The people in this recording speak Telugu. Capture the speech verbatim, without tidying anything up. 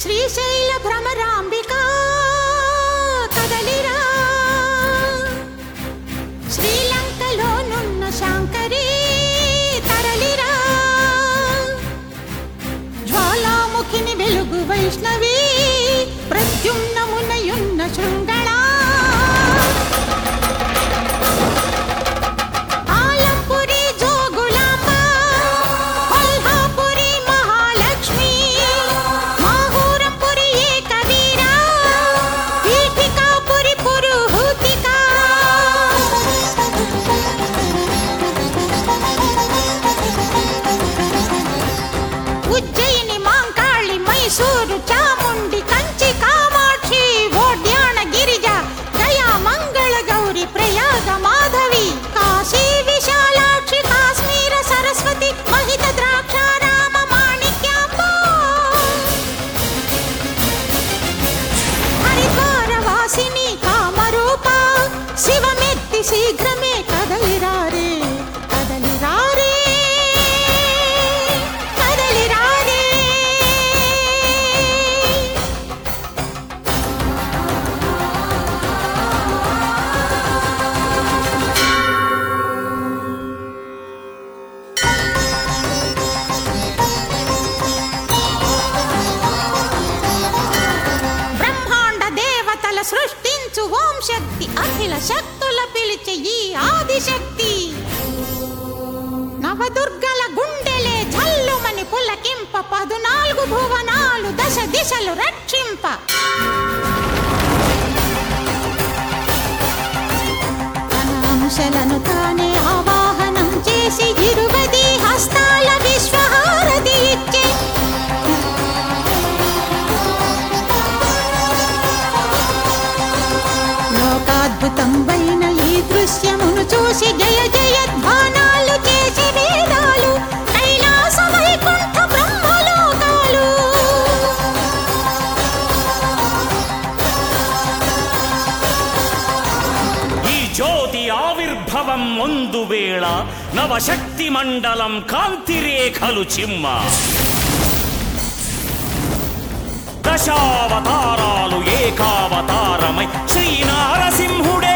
శ్రీశైల భ్రమరాంబికా కదలిరా, శ్రీలంకలోనున్న శాంకరీ తరలిరా, జ్వాలాముఖిని వెలుగు వైష్ణవి ప్రద్యుమ్నమునయున్న శృంగళా, ఆలంపురి జోగులాంబ కొల్హాపురి మహాలక్ష్మి, మాహూరపురి ఏకవీరా పీఠికాపురి పురుహూతికా, ఉజ్జయిని మాంకాళి మైసూరు చాముండి కంచి కామాక్షి ఓడ్యాణ గిరిజ గయా మంగళ గౌరి ప్రయాగ మాధవి కాశీ విశాలాక్షి కాశ్మీర సరస్వతి మహిత ద్రాక్షారామ మాణిక్యాంబ, హరిద్వార వాసిని కామరూప శివమెత్తి శీఘ్రమే కదలిరారే కదలిరారే కదలిరారే. బ్రహ్మాండ దేవతల సృష్టించు ఓం శక్తి, అఖిల శక్తుల పిలిచే ఈ ఆదిశక్తి, నవదుర్గల గుండెలే జల్లుమని పులకింప, పదునాలుగు భువనాలు దశ దిశలు రక్షింప, తన అంశలను తానే ఆవాహనం చేసి ఇరువది హస్తాల విశ్వహారతి ఇచ్చే, లోకాద్భుతం వైన ఈ దృశ్యమును చూసి జయ జయధ్వానాలు చేసి వేదాలు కైలాస వైకుంఠ బ్రహ్మలోకాలు, ఈ జ్యోతి ఆవిర్భవం ముందు వేళ నవశక్తి మండలం కాంతిరేఖలు చిమ్మ, దశావతారాలు ఏకావతారమై శ్రీ నారసింహుడే